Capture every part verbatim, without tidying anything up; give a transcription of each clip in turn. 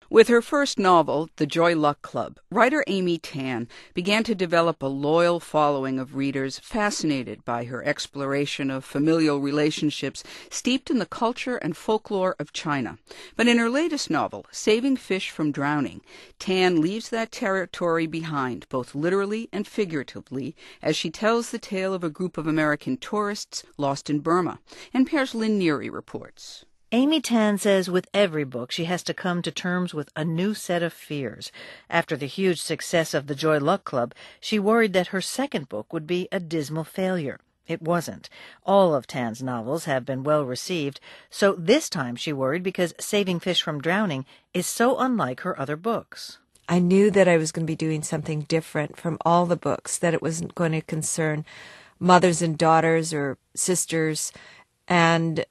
With her first novel, The Joy Luck Club, writer Amy Tan began to develop a loyal following of readers fascinated by her exploration of familial relationships steeped in the culture and folklore of China. But in her latest novel, Saving Fish from Drowning, Tan leaves that territory behind, both literally and figuratively, as she tells the tale of a group of American tourists lost in Burma. N P R's Lynn Neary reports. Amy Tan says with every book she has to come to terms with a new set of fears. After the huge success of The Joy Luck Club, she worried that her second book would be a dismal failure. It wasn't. All of Tan's novels have been well received, so this time she worried because Saving Fish from Drowning is so unlike her other books. I knew that I was going to be doing something different from all the books, that it wasn't going to concern mothers and daughters or sisters, and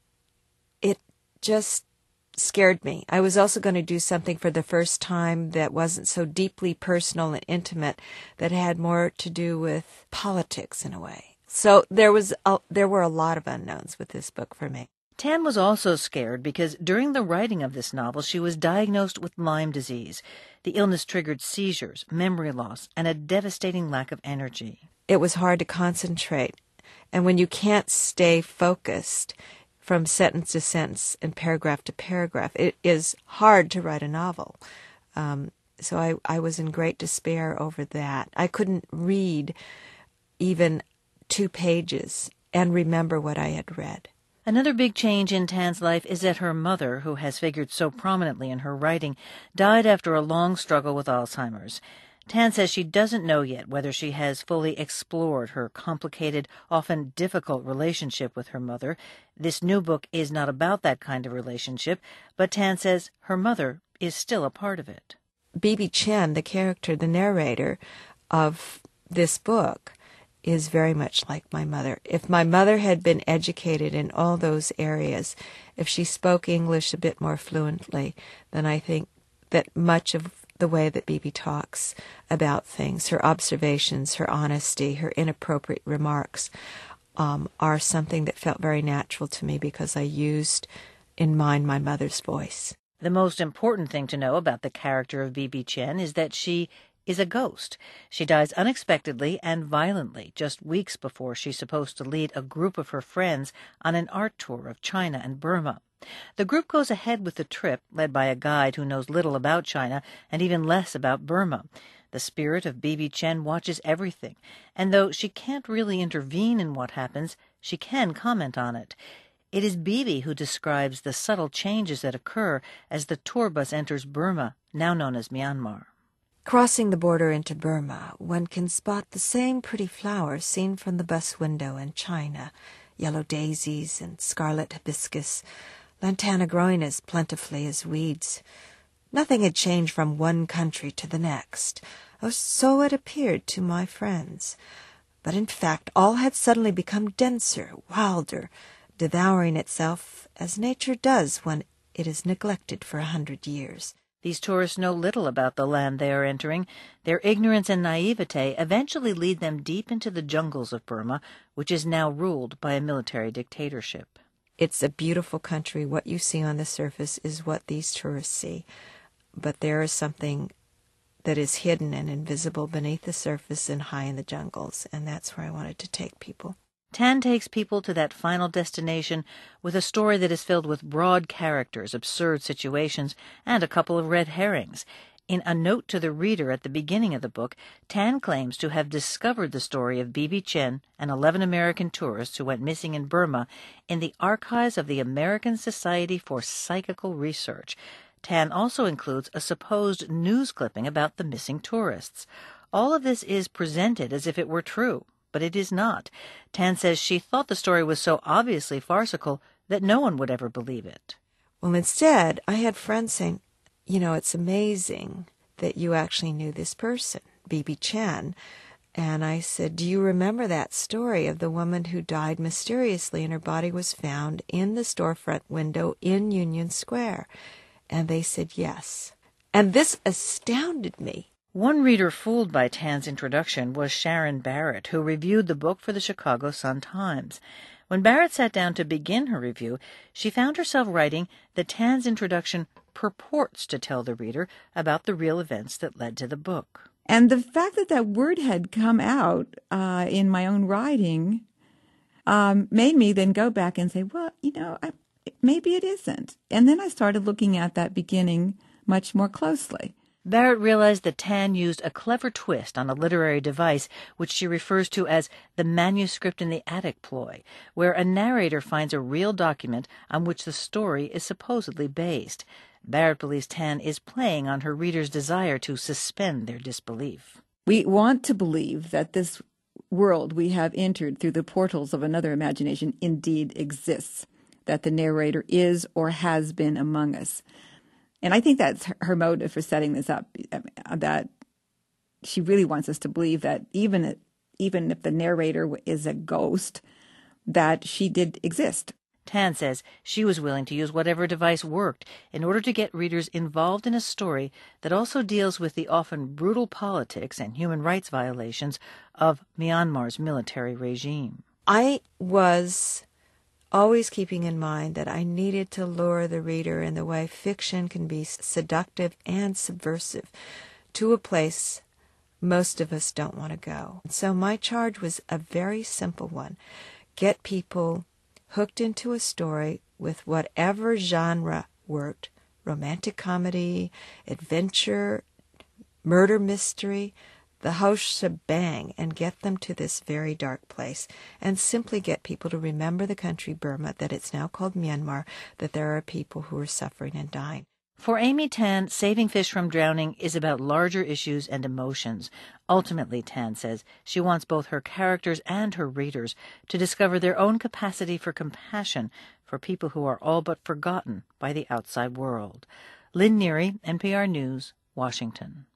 just scared me. I was also going to do something for the first time that wasn't so deeply personal and intimate, that had more to do with politics in a way. So there was a, there were a lot of unknowns with this book for me. Tan was also scared because during the writing of this novel she was diagnosed with Lyme disease. The illness triggered seizures, memory loss, and a devastating lack of energy. It was hard to concentrate, and when you can't stay focused from sentence to sentence and paragraph to paragraph, it is hard to write a novel. Um, so I, I was in great despair over that. I couldn't read even two pages and remember what I had read. Another big change in Tan's life is that her mother, who has figured so prominently in her writing, died after a long struggle with Alzheimer's. Tan says she doesn't know yet whether she has fully explored her complicated, often difficult relationship with her mother. This new book is not about that kind of relationship, but Tan says her mother is still a part of it. Bibi Chen, the character, the narrator of this book, is very much like my mother. If my mother had been educated in all those areas, if she spoke English a bit more fluently, then I think that much of the way that Bibi talks about things, her observations, her honesty, her inappropriate remarks, um, are something that felt very natural to me because I used in mind my mother's voice. The most important thing to know about the character of Bibi Chen is that she is a ghost. She dies unexpectedly and violently just weeks before she's supposed to lead a group of her friends on an art tour of China and Burma. The group goes ahead with the trip, led by a guide who knows little about China and even less about Burma. The spirit of Bibi Chen watches everything, and though she can't really intervene in what happens, she can comment on it. It is Bibi who describes the subtle changes that occur as the tour bus enters Burma, now known as Myanmar. Crossing the border into Burma, one can spot the same pretty flowers seen from the bus window in China, yellow daisies and scarlet hibiscus, lantana growing as plentifully as weeds. Nothing had changed from one country to the next, or so it appeared to my friends. But in fact all had suddenly become denser, wilder, devouring itself as nature does when it is neglected for a hundred years. These tourists know little about the land they are entering. Their ignorance and naivete eventually lead them deep into the jungles of Burma, which is now ruled by a military dictatorship. It's a beautiful country. What you see on the surface is what these tourists see. But there is something that is hidden and invisible beneath the surface and high in the jungles, and that's where I wanted to take people. Tan takes people to that final destination with a story that is filled with broad characters, absurd situations, and a couple of red herrings. In a note to the reader at the beginning of the book, Tan claims to have discovered the story of Bibi Chen and eleven American tourists who went missing in Burma in the archives of the American Society for Psychical Research. Tan also includes a supposed news clipping about the missing tourists. All of this is presented as if it were true, but it is not. Tan says she thought the story was so obviously farcical that no one would ever believe it. Well, instead, I had friends saying, you know, it's amazing that you actually knew this person, Bibi Chen. And I said, do you remember that story of the woman who died mysteriously and her body was found in the storefront window in Union Square? And they said yes. And this astounded me. One reader fooled by Tan's introduction was Sharon Barrett, who reviewed the book for the Chicago Sun-Times. When Barrett sat down to begin her review, she found herself writing that Tan's introduction purports to tell the reader about the real events that led to the book. And the fact that that word had come out uh, in my own writing um, made me then go back and say, well, you know, I, maybe it isn't. And then I started looking at that beginning much more closely. Barrett realized that Tan used a clever twist on a literary device which she refers to as the manuscript in the attic ploy, where a narrator finds a real document on which the story is supposedly based. Barrett believes Tan is playing on her readers' desire to suspend their disbelief. We want to believe that this world we have entered through the portals of another imagination indeed exists, that the narrator is or has been among us. And I think that's her motive for setting this up, that she really wants us to believe that even, even if the narrator is a ghost, that she did exist. Tan says she was willing to use whatever device worked in order to get readers involved in a story that also deals with the often brutal politics and human rights violations of Myanmar's military regime. I was always keeping in mind that I needed to lure the reader in the way fiction can be seductive and subversive to a place most of us don't want to go. So my charge was a very simple one. Get people hooked into a story with whatever genre worked, romantic comedy, adventure, murder mystery, the whole shebang, and get them to this very dark place, and simply get people to remember the country Burma, that it's now called Myanmar, that there are people who are suffering and dying. For Amy Tan, saving fish from drowning is about larger issues and emotions. Ultimately, Tan says, she wants both her characters and her readers to discover their own capacity for compassion for people who are all but forgotten by the outside world. Lynn Neary, N P R News, Washington.